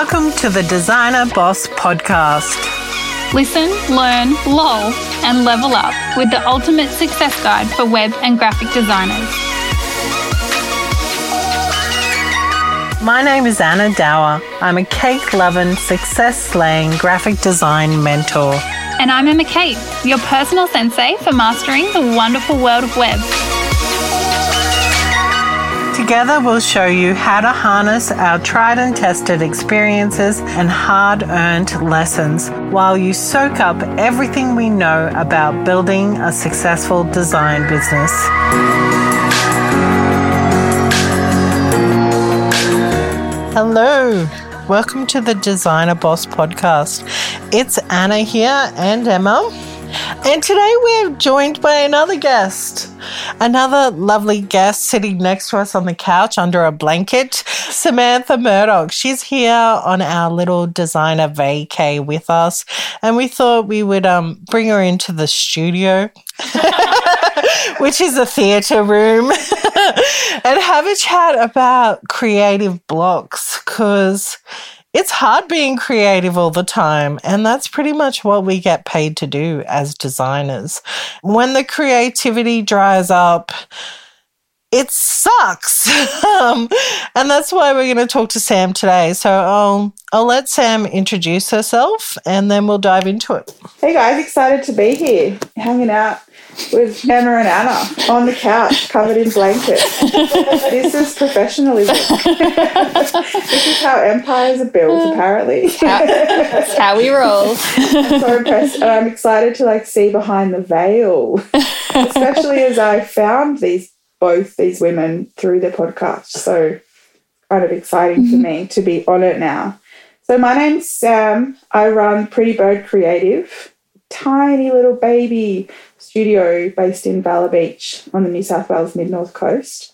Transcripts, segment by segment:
Welcome to the Designer Boss Podcast. Listen, learn, lol, and level up with the ultimate success guide for web and graphic designers. My name is Anna Dower. I'm a cake-loving, success-slaying graphic design mentor. And I'm Emma Kate, your personal sensei for mastering the wonderful world of web. Together, we'll show you how to harness our tried and tested experiences and hard-earned lessons while you soak up everything we know about building a successful design business. Hello, welcome to the Designer Boss Podcast. It's Anna here and Emma. And today we're joined by another guest, another lovely guest sitting next to us on the couch under a blanket, Samantha Murdoch. She's here on our little designer vacay with us, and we thought we would bring her into the studio, which is a theatre room, and have a chat about creative blocks, because it's hard being creative all the time, and that's pretty much what we get paid to do as designers. When the creativity dries up, it sucks. And that's why we're going to talk to Sam today. So I'll let Sam introduce herself, and then we'll dive into it. Hey guys, excited to be here, hanging out with Emma and Anna on the couch, covered in blankets. This is professionalism. This is how empires are built, apparently. That's how we roll. I'm so impressed. And I'm excited to see behind the veil, especially as I found both these women through the podcast. So kind of exciting for me to be on it now. So my name's Sam. I run Pretty Bird Creative, tiny little baby studio based in Balla Beach on the New South Wales mid-north coast.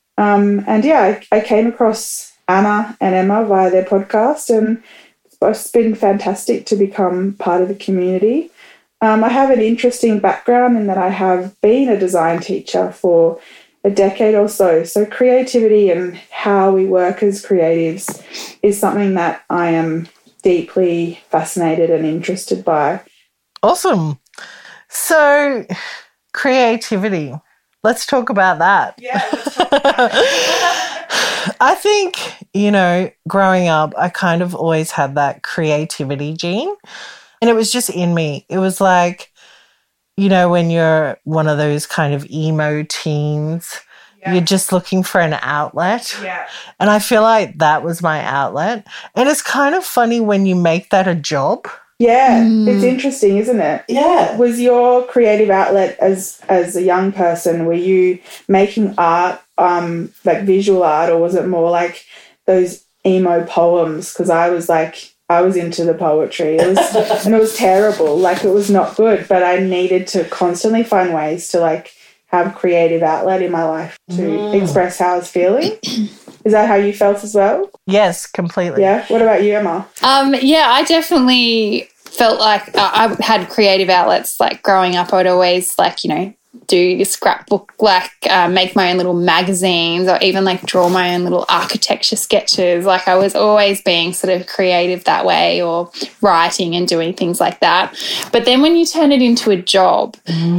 I came across Anna and Emma via their podcast, and it's been fantastic to become part of the community. I have an interesting background in that I have been a design teacher for a decade or so. So creativity and how we work as creatives is something that I am deeply fascinated and interested by. Awesome. So, creativity. Let's talk about that. Yeah, let's talk about that. I think, growing up, I kind of always had that creativity gene, and it was just in me. It was like, when you're one of those kind of emo teens, you're just looking for an outlet. Yeah. And I feel like that was my outlet. And it's kind of funny when you make that a job. Yeah, It's interesting, isn't it? Yeah. Was your creative outlet as a young person, were you making art, like visual art, or was it more like those emo poems? Because I was into the poetry. And it was terrible. It was not good, but I needed to constantly find ways to have creative outlet in my life to express how I was feeling. Is that how you felt as well? Yes, completely. Yeah. What about you, Emma? I definitely felt like I had creative outlets. Growing up, I would always do scrapbook, make my own little magazines, or even draw my own little architecture sketches. I was always being sort of creative that way, or writing and doing things like that. But then when you turn it into a job,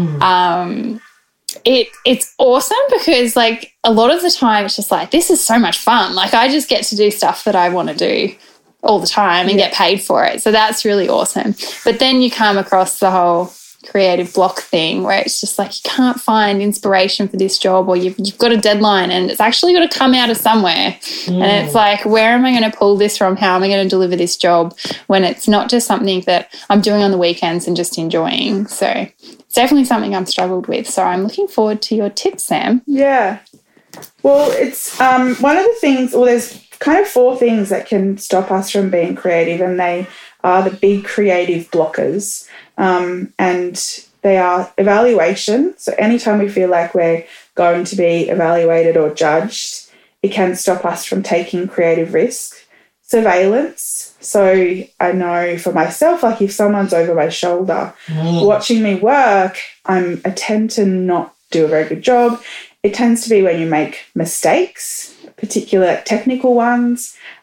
it's awesome, because a lot of the time it's just this is so much fun. I just get to do stuff that I want to do all the time and get paid for it. So that's really awesome. But then you come across the whole creative block thing where it's just you can't find inspiration for this job, or you've got a deadline and it's actually got to come out of somewhere. And it's where am I going to pull this from? How am I going to deliver this job when it's not just something that I'm doing on the weekends and just enjoying? So it's definitely something I've struggled with. So I'm looking forward to your tips, Sam. Yeah. Well, it's one of the things, there's kind of 4 things that can stop us from being creative, and they are the big creative blockers. And they are evaluation. So anytime we feel like we're going to be evaluated or judged, it can stop us from taking creative risk. Surveillance. So I know for myself, if someone's over my shoulder watching me work, I tend to not do a very good job. It tends to be when you make mistakes, particular technical ones,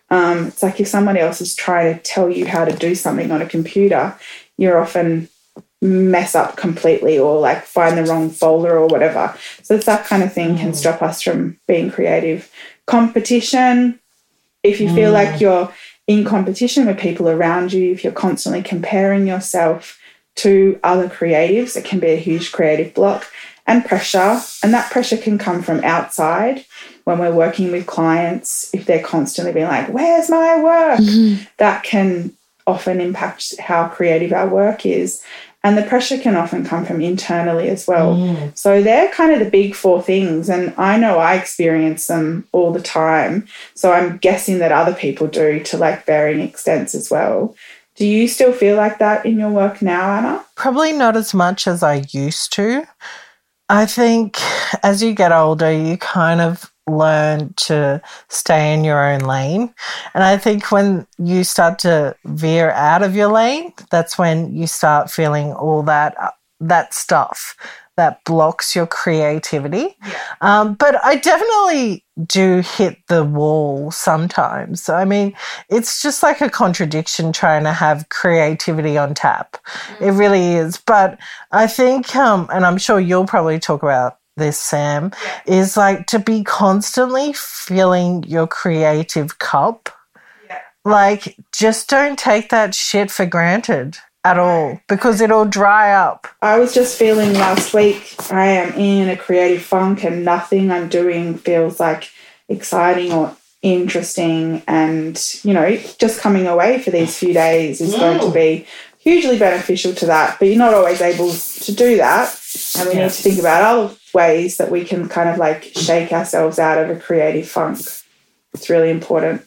It's like if somebody else is trying to tell you how to do something on a computer, you're often mess up completely or like find the wrong folder or whatever. So it's that kind of thing can stop us from being creative. Competition, if you feel like you're in competition with people around you, if you're constantly comparing yourself to other creatives, it can be a huge creative block. And pressure, and that pressure can come from outside when we're working with clients. If they're constantly being like, where's my work? That can often impact how creative our work is. And the pressure can often come from internally as well. So they're kind of the big four things. And I know I experience them all the time. So I'm guessing that other people do to like varying extents as well. Do you still feel like that in your work now, Anna? Probably not as much as I used to. I think as you get older, you kind of learn to stay in your own lane. And I think when you start to veer out of your lane, that's when you start feeling all that stuff that blocks your creativity. But I definitely do hit the wall sometimes. I mean, it's just like a contradiction trying to have creativity on tap. It really is. But I think, and I'm sure you'll probably talk about this, Sam, is like to be constantly filling your creative cup. Like, just don't take that shit for granted at all, because it'll dry up. I was just feeling last week I am in a creative funk and nothing I'm doing feels like exciting or interesting, and you know, just coming away for these few days is going to be hugely beneficial to that. But you're not always able to do that, and we need to think about other ways that we can kind of like shake ourselves out of a creative funk. It's really important.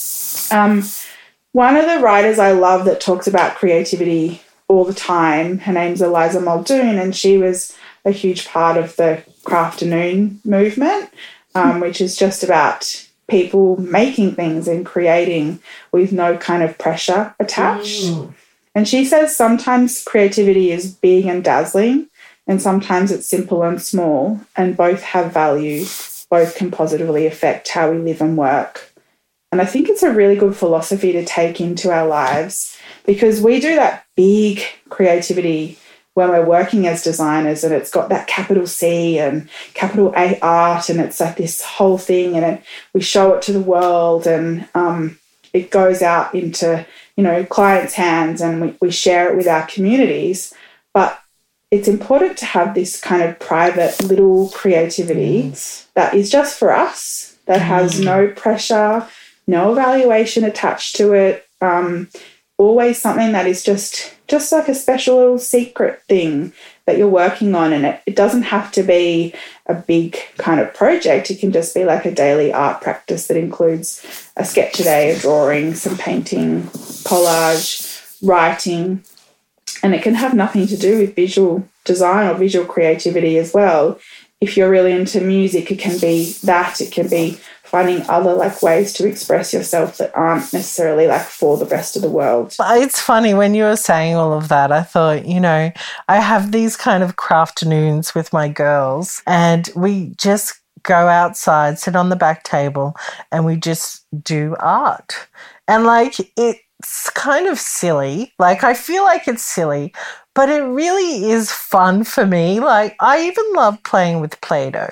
One of the writers I love that talks about creativity all the time, her name's Eliza Muldoon, and she was a huge part of the Crafternoon movement, which is just about people making things and creating with no kind of pressure attached. And she says sometimes creativity is big and dazzling, and sometimes it's simple and small, and both have value. Both can positively affect how we live and work. And I think it's a really good philosophy to take into our lives, because we do that big creativity when we're working as designers, and it's got that capital C and capital A art, and it's like this whole thing, and we show it to the world, and it goes out into, you know, clients' hands, and we share it with our communities. But it's important to have this kind of private little creativity that is just for us, that has no pressure, no evaluation attached to it, always something that is just like a special little secret thing that you're working on. And it doesn't have to be a big kind of project. It can just be like a daily art practice that includes a sketch a day, a drawing, some painting, collage, writing. And it can have nothing to do with visual design or visual creativity as well. If you're really into music, it can be that. It can be finding other like ways to express yourself that aren't necessarily like for the rest of the world. It's funny, when you were saying all of that, I thought, you know, I have these kind of crafternoons with my girls, and we just go outside, sit on the back table, and we just do art. And like, it's kind of silly. Like, I feel like it's silly, but it really is fun for me. Like, I even love playing with Play-Doh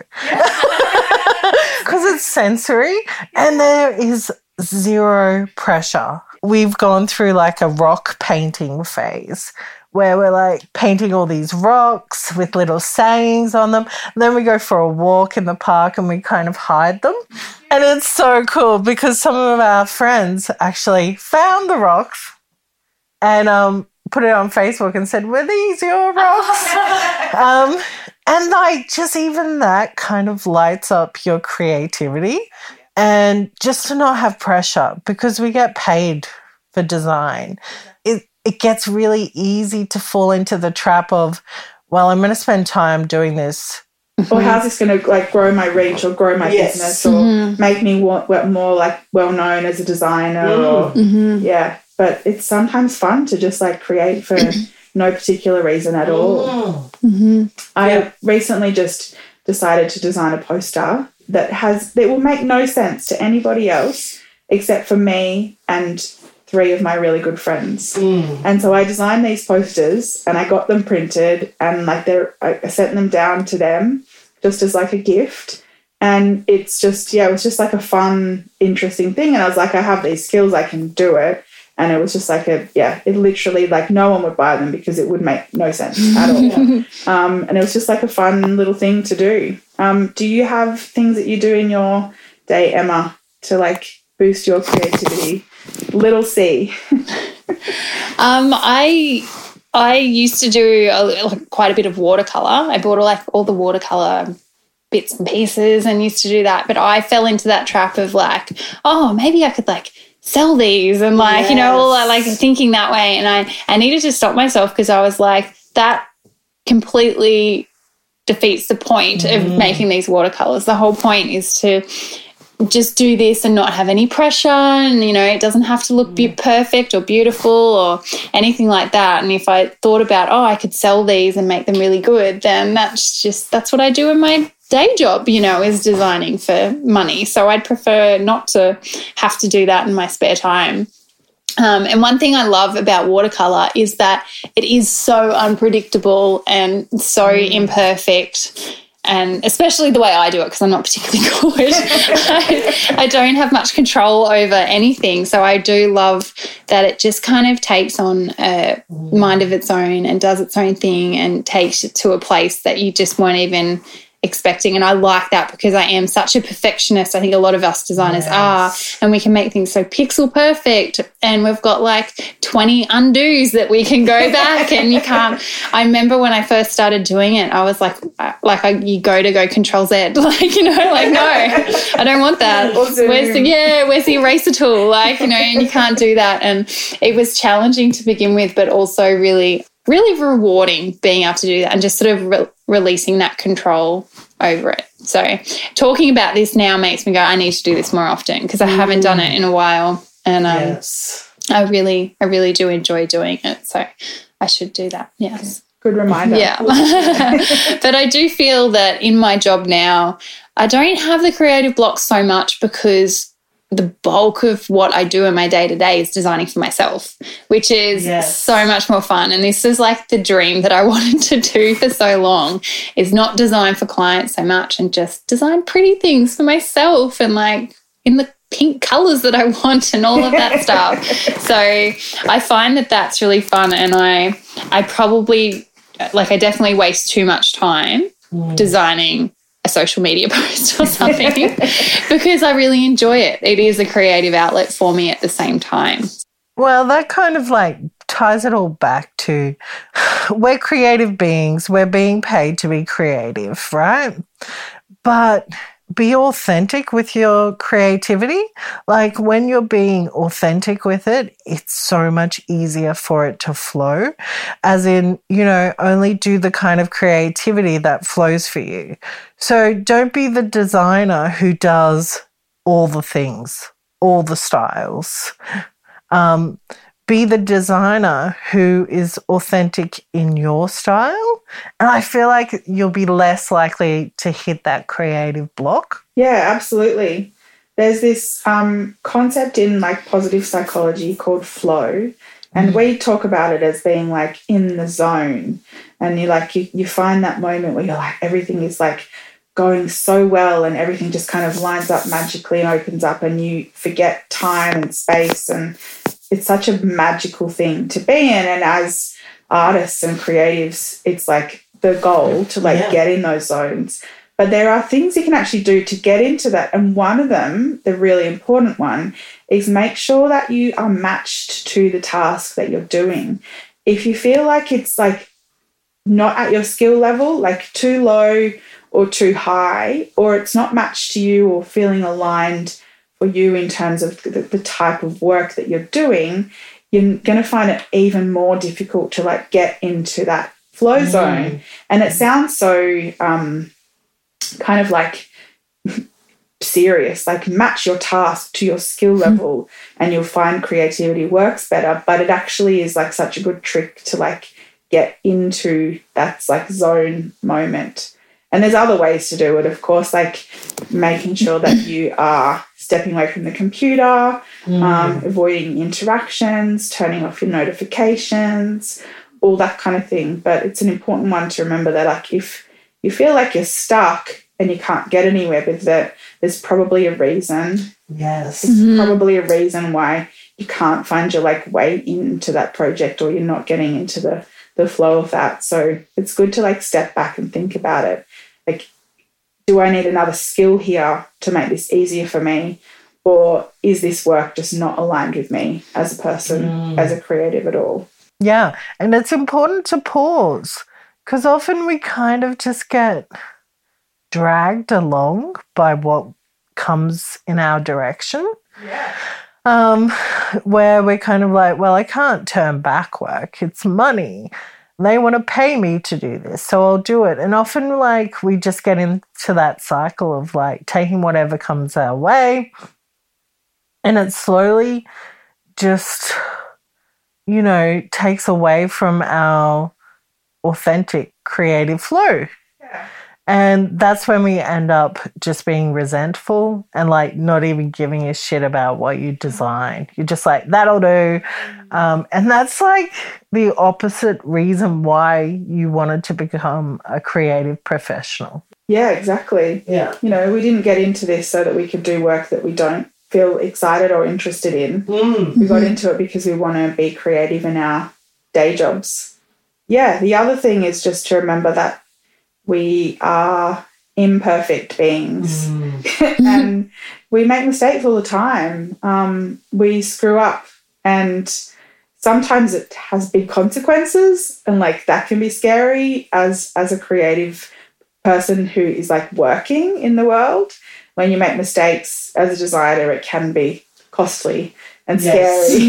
because it's sensory and there is zero pressure. We've gone through like a rock painting phase where we're like painting all these rocks with little sayings on them. And then we go for a walk in the park and we kind of hide them. And it's so cool because some of our friends actually found the rocks and put it on Facebook and said, "Were these your rocks?" And like, just even that kind of lights up your creativity, and just to not have pressure, because we get paid for design. It gets really easy to fall into the trap of, well, I'm going to spend time doing this. Or how's this going to like grow my reach or grow my business or make me more like well known as a designer or But it's sometimes fun to just like create for no particular reason at all. I recently just decided to design a poster that will make no sense to anybody else, except for me and 3 of my really good friends. And so I designed these posters and I got them printed, and like I sent them down to them just as like a gift. And it's just, it was just like a fun, interesting thing. And I was like, I have these skills, I can do it. And it was just like it literally, like, no one would buy them because it would make no sense at all. And it was just like a fun little thing to do. Do you have things that you do in your day, Emma, to like boost your creativity? Little C. I used to do quite a bit of watercolor. I bought all the watercolor bits and pieces and used to do that. But I fell into that trap of like, oh, maybe I could like sell these and like, all like thinking that way. And I needed to stop myself because I was like, that completely defeats the point of making these watercolors. The whole point is to just do this and not have any pressure, and it doesn't have to look perfect or beautiful or anything like that. And if I thought about, I could sell these and make them really good, then that's what I do in my day job, is designing for money. So I'd prefer not to have to do that in my spare time. And one thing I love about watercolor is that it is so unpredictable and so imperfect. And especially the way I do it, because I'm not particularly good. I don't have much control over anything. So I do love that it just kind of takes on a mind of its own and does its own thing and takes it to a place that you just weren't even expecting. And I like that because I am such a perfectionist. I think a lot of us designers are, and we can make things so pixel perfect, and we've got like 20 undos that we can go back and you can't. I remember when I first started doing it, I was like you go Control Z, no, I don't want that. Where's the eraser tool? And you can't do that. And it was challenging to begin with, but also really, really rewarding being able to do that and just sort of releasing that control over it. So talking about this now makes me go, I need to do this more often because I haven't done it in a while. And I really do enjoy doing it. So I should do that. Yes. Good reminder. Yeah. But I do feel that in my job now, I don't have the creative block so much because the bulk of what I do in my day-to-day is designing for myself, which is so much more fun. And this is like the dream that I wanted to do for so long, is not design for clients so much and just design pretty things for myself and like in the pink colours that I want and all of that stuff. So I find that that's really fun, and I probably, I definitely waste too much time designing a social media post or something because I really enjoy it. It is a creative outlet for me at the same time. Well, that kind of like ties it all back to we're creative beings. We're being paid to be creative, right? But be authentic with your creativity. Like when you're being authentic with it, it's so much easier for it to flow. As in, only do the kind of creativity that flows for you. So don't be the designer who does all the things, all the styles. Be the designer who is authentic in your style. And I feel like you'll be less likely to hit that creative block. Yeah, absolutely. There's this concept in like positive psychology called flow. And we talk about it as being like in the zone. And you find that moment where you're like, everything is like going so well and everything just kind of lines up magically and opens up and you forget time and space, and it's such a magical thing to be in. And as artists and creatives, it's like the goal to get in those zones. But there are things you can actually do to get into that. And one of them, the really important one, is make sure that you are matched to the task that you're doing. If you feel like it's like not at your skill level, like too low or too high, or it's not matched to you or feeling aligned for you in terms of the type of work that you're doing, you're going to find it even more difficult to like get into that flow zone. And it sounds so kind of like serious, like match your task to your skill level and you'll find creativity works better. But it actually is like such a good trick to like get into that like zone moment. And there's other ways to do it, of course, like making sure that you are stepping away from the computer, avoiding interactions, turning off your notifications, all that kind of thing. But it's an important one to remember that, like, if you feel like you're stuck and you can't get anywhere with it, there's probably a reason. Yes. There's probably a reason why you can't find your, like, way into that project, or you're not getting into the flow of that. So it's good to, like, step back and think about it. Like, do I need another skill here to make this easier for me? Or is this work just not aligned with me as a person, as a creative at all? Yeah. And it's important to pause, because often we kind of just get dragged along by what comes in our direction. Yeah. Where we're kind of like, well, I can't turn back work. It's money. They want to pay me to do this, so I'll do it. And often, like, we just get into that cycle of, like, taking whatever comes our way, and it slowly just, you know, takes away from our authentic creative flow. Yeah. And that's when we end up just being resentful and, like, not even giving a shit about what you design. You're just like, that'll do. And that's, like, the opposite reason why you wanted to become a creative professional. Yeah, exactly. Yeah. You know, we didn't get into this so that we could do work that we don't feel excited or interested in. We got into it because we want to be creative in our day jobs. Yeah, the other thing is just to remember that we are imperfect beings and we make mistakes all the time. We screw up, and sometimes it has big consequences, and, like, that can be scary as a creative person who is, like, working in the world. When you make mistakes as a designer, it can be costly and scary.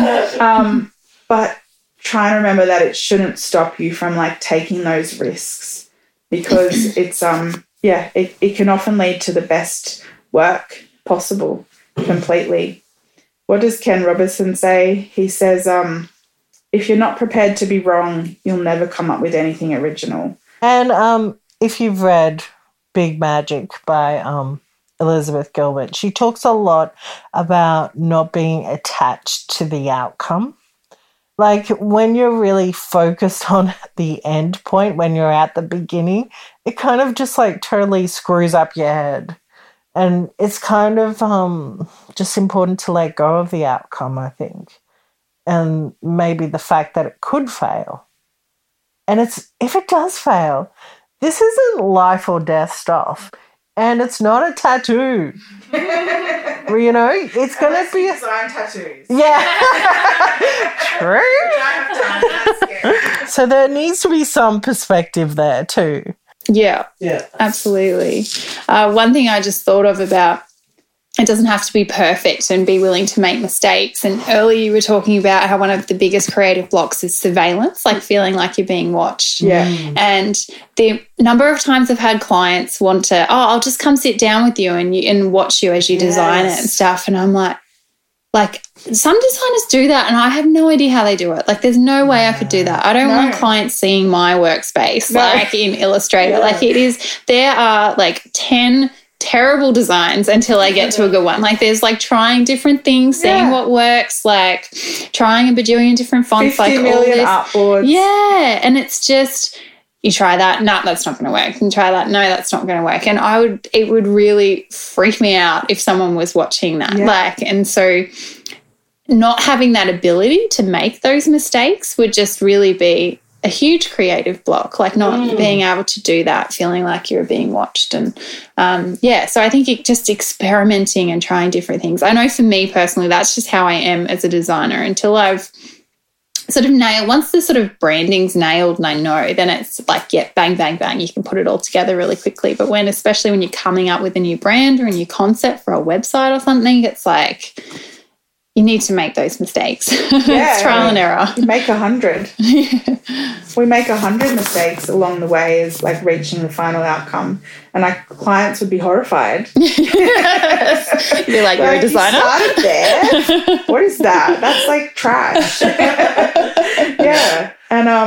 But try and remember that it shouldn't stop you from, like, taking those risks, because it's it can often lead to the best work possible completely. What does Ken Robinson say? He says, if you're not prepared to be wrong, you'll never come up with anything original. And if you've read Big Magic by Elizabeth Gilbert, she talks a lot about not being attached to the outcome. Like, when you're really focused on the end point, when you're at the beginning, it kind of just, like, totally screws up your head. And it's kind of just important to let go of the outcome, I think. And maybe the fact that it could fail. And if it does fail, this isn't life or death stuff. And it's not a tattoo. You know, it's going to be design tattoos. Yeah. True. So there needs to be some perspective there too. Yeah. Yeah. Absolutely. One thing I just thought of about, it doesn't have to be perfect and be willing to make mistakes. And earlier you were talking about how one of the biggest creative blocks is surveillance, like feeling like you're being watched. Yeah. And the number of times I've had clients want to, I'll just come sit down with you and watch you as you design it and stuff. And I'm like, some designers do that and I have no idea how they do it. Like, there's no way I could do that. I don't want clients seeing my workspace, like in Illustrator. Yeah. Like, there are like 10 terrible designs until I get to a good one. Like, there's, like, trying different things, seeing what works, like trying a bajillion different fonts, 50 like million all this. artboards. Yeah. And it's just, you try that, no, that's not going to work. And try that, no, that's not going to work. And it would really freak me out if someone was watching that. Yeah. Like, and so not having that ability to make those mistakes would just really be a huge creative block, like not being able to do that, feeling like you're being watched. And so I think just experimenting and trying different things. I know for me personally, that's just how I am as a designer until I've sort of nailed, once the sort of branding's nailed and I know, then it's like, bang, bang, bang, you can put it all together really quickly. But especially when you're coming up with a new brand or a new concept for a website or something, it's like, you need to make those mistakes. It's trial and error. You make 100. We make 100 mistakes along the way as, like, reaching the final outcome. And our clients would be horrified. You're like, you're a designer? You started there? What is that? That's like trash. Yeah. And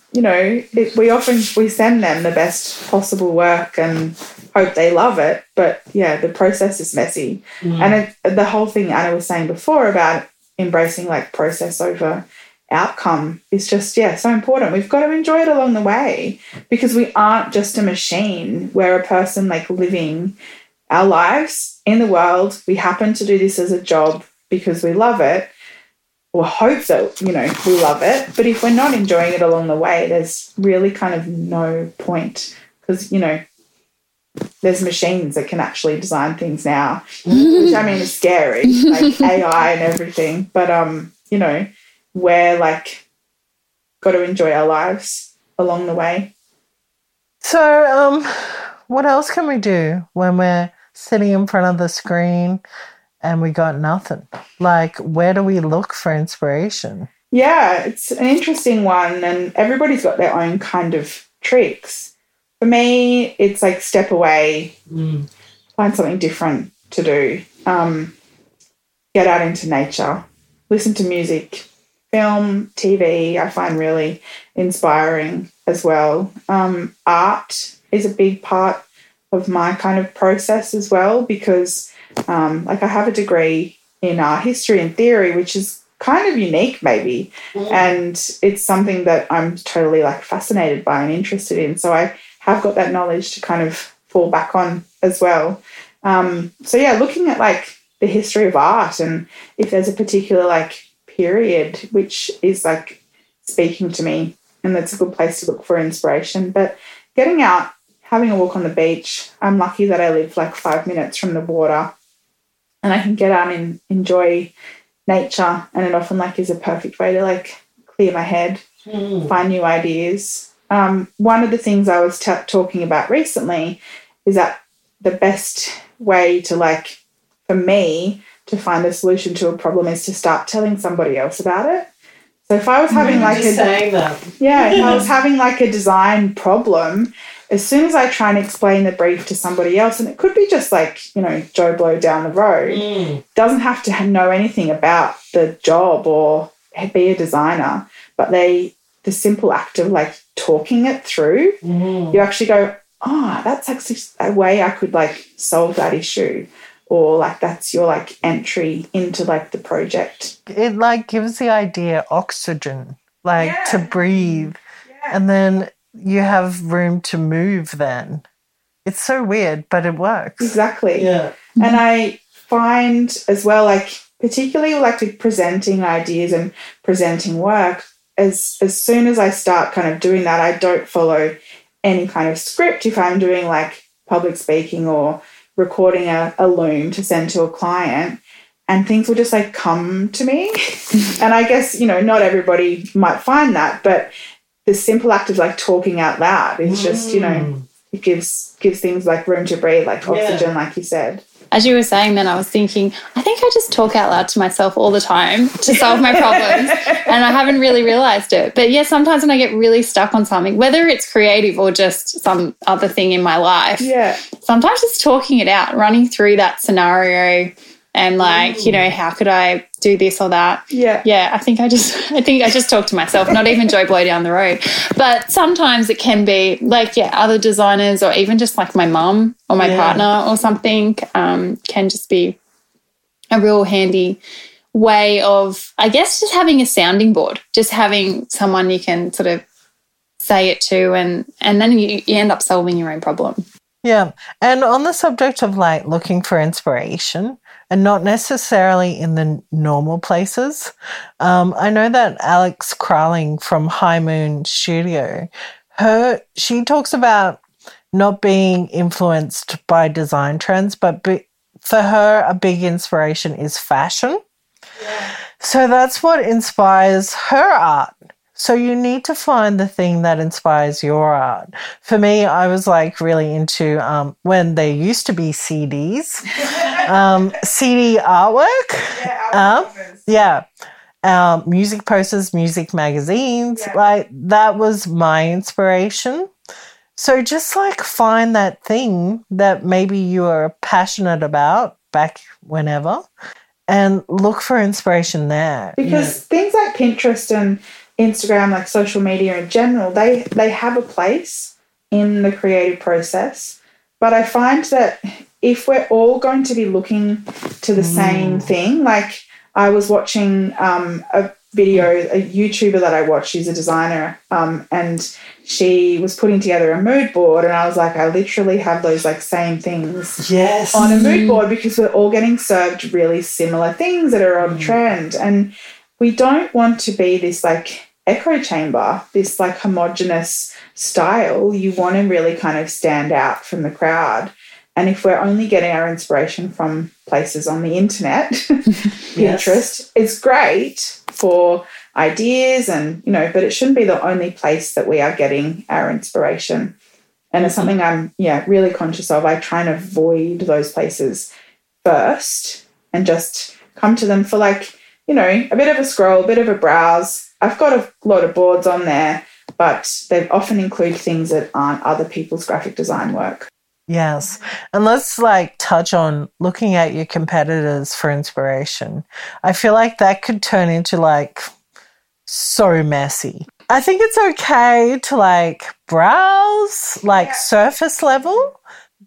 we send them the best possible work and hope they love it. But yeah, the process is messy. And the whole thing Anna was saying before about embracing like process over outcome is just, so important. We've got to enjoy it along the way, because we aren't just a machine. We're a person like living our lives in the world. We happen to do this as a job because we love it, or hope that, we love it. But if we're not enjoying it along the way, there's really kind of no point, because, there's machines that can actually design things now, which I mean is scary, like AI and everything. But, we're like got to enjoy our lives along the way. So what else can we do when we're sitting in front of the screen and we got nothing? Like, where do we look for inspiration? Yeah, it's an interesting one, and everybody's got their own kind of tricks. For me, it's like step away, find something different to do, get out into nature, listen to music, film, TV, I find really inspiring as well. Art is a big part of my kind of process as well, because like I have a degree in art history and theory, which is kind of unique maybe, and it's something that I'm totally like fascinated by and interested in. So I have got that knowledge to kind of fall back on as well. So yeah, looking at like the history of art, and if there's a particular like period which is like speaking to me, and that's a good place to look for inspiration. But getting out, having a walk on the beach. I'm lucky that I live like 5 minutes from the water, and I can get out and enjoy nature, and it often like is a perfect way to like clear my head, find new ideas. One of the things I was talking about recently is that the best way to like, for me, to find a solution to a problem is to start telling somebody else about it. So if I was having like if I was having like a design problem, as soon as I try and explain the brief to somebody else, and it could be just like, Joe Blow down the road, doesn't have to know anything about the job or be a designer, but the simple act of like talking it through, you actually go, oh, that's actually a way I could like solve that issue. Or like that's your like entry into like the project. It like gives the idea oxygen, like to breathe, and then you have room to move then. It's so weird, but it works. Exactly. Yeah. And I find as well, like particularly like with presenting ideas and presenting work, as soon as I start kind of doing that, I don't follow any kind of script if I'm doing like public speaking or recording a loom to send to a client, and things will just like come to me. And I guess, not everybody might find that, but the simple act of like talking out loud is just, it gives things like room to breathe, like oxygen, like you said. As you were saying then, I was thinking, I think I just talk out loud to myself all the time to solve my problems, and I haven't really realised it. But yeah, sometimes when I get really stuck on something, whether it's creative or just some other thing in my life, sometimes just talking it out, running through that scenario and like, how could I do this or that? Yeah, I think I just talk to myself, not even Joe Blow down the road. But sometimes it can be like, other designers, or even just like my mum or my partner or something, can just be a real handy way of, I guess, just having a sounding board, just having someone you can sort of say it to, and then you end up solving your own problem. Yeah. And on the subject of like looking for inspiration, and not necessarily in the normal places, I know that Alex Kraling from High Moon Studio, she talks about not being influenced by design trends, but for her, a big inspiration is fashion. Yeah. So that's what inspires her art. So you need to find the thing that inspires your art. For me, I was like really into when there used to be CDs, CD artwork. Music posters, music magazines. Yeah. Like that was my inspiration. So just like find that thing that maybe you are passionate about back whenever, and look for inspiration there. Because things like Pinterest and Instagram, like social media in general, they have a place in the creative process. But I find that if we're all going to be looking to the same thing, like I was watching a video, a YouTuber that I watch, she's a designer, and she was putting together a mood board, and I was like, I literally have those like same things on a mood board, because we're all getting served really similar things that are on trend. And we don't want to be this like echo chamber, this like homogenous style. You want to really kind of stand out from the crowd. And if we're only getting our inspiration from places on the internet, Pinterest, it's great for ideas and, you know, but it shouldn't be the only place that we are getting our inspiration. And it's something I'm, really conscious of. I try and avoid those places first and just come to them for like, you know, a bit of a scroll, a bit of a browse. I've got a lot of boards on there, but they often include things that aren't other people's graphic design work. Yes. And let's like touch on looking at your competitors for inspiration. I feel like that could turn into like so messy. I think it's okay to like browse, like surface level,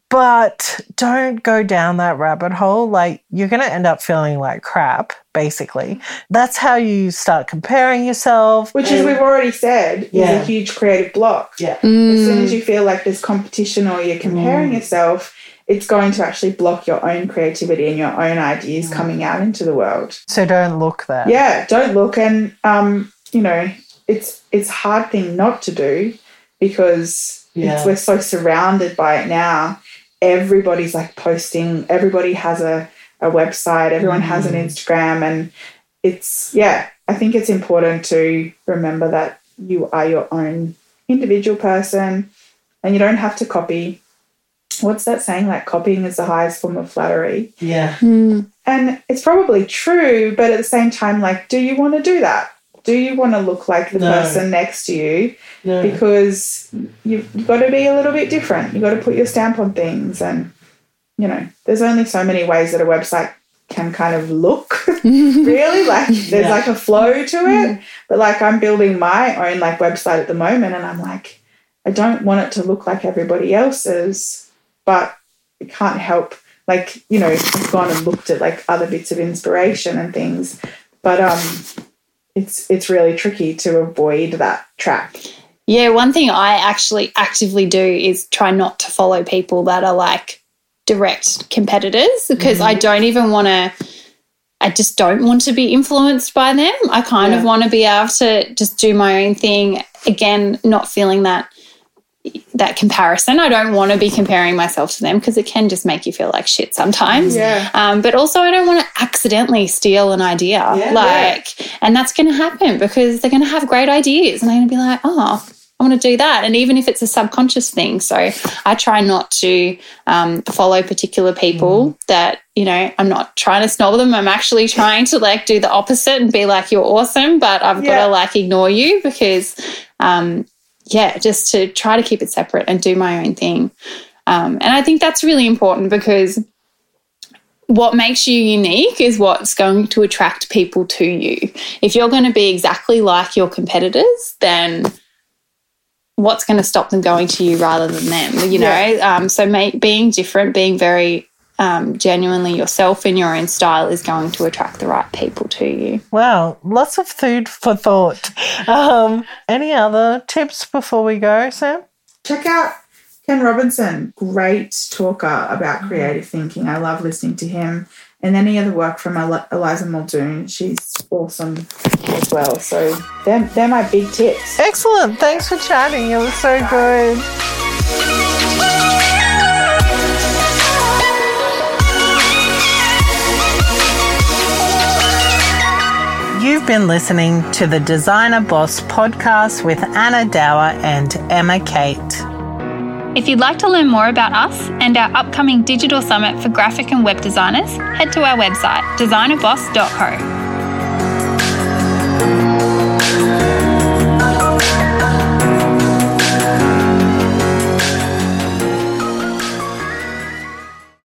but don't go down that rabbit hole. Like you're going to end up feeling like crap, basically. That's how you start comparing yourself. Which, as we've already said, is a huge creative block. Yeah. As soon as you feel like there's competition or you're comparing yourself, it's going to actually block your own creativity and your own ideas coming out into the world. So don't look there. Yeah, don't look. And, you know, it's a hard thing not to do, because we're so surrounded by it now. Everybody's like posting, everybody has a website, everyone has an Instagram, and it's, I think it's important to remember that you are your own individual person and you don't have to copy. What's that saying? Like copying is the highest form of flattery. Yeah. And it's probably true, but at the same time, like, do you want to do that? Do you want to look like the person next to you? No. Because you've got to be a little bit different. You've got to put your stamp on things. And, you know, there's only so many ways that a website can kind of look, really. Like there's like a flow to it. But like I'm building my own like website at the moment, and I'm like, I don't want it to look like everybody else's, but it can't help. Like, you know, I've gone and looked at like other bits of inspiration and things. But it's really tricky to avoid that trap. Yeah, one thing I actually actively do is try not to follow people that are like direct competitors, because I just don't want to be influenced by them. I kind of want to be able to just do my own thing. Again, not feeling that comparison. I don't want to be comparing myself to them, because it can just make you feel like shit sometimes. But also I don't want to accidentally steal an idea. And that's going to happen, because they're going to have great ideas and they're going to be like, oh, I want to do that. And even if it's a subconscious thing. So I try not to follow particular people that, you know, I'm not trying to snob them. I'm actually trying to like do the opposite and be like, you're awesome, but I've got to like ignore you, because just to try to keep it separate and do my own thing. And I think that's really important, because what makes you unique is what's going to attract people to you. If you're going to be exactly like your competitors, then what's going to stop them going to you rather than them, you know? So being different, being very genuinely yourself in your own style is going to attract the right people to you. Wow, lots of food for thought. Any other tips before we go, Sam? Check out Ken Robinson, great talker about creative thinking. I love listening to him. And any other work from Eliza Muldoon, she's awesome as well. So they're my big tips. Excellent. Thanks for chatting. It was so good. You've been listening to the Designer Boss podcast with Anna Dower and Emma Kate. If you'd like to learn more about us and our upcoming digital summit for graphic and web designers, head to our website, designerboss.co.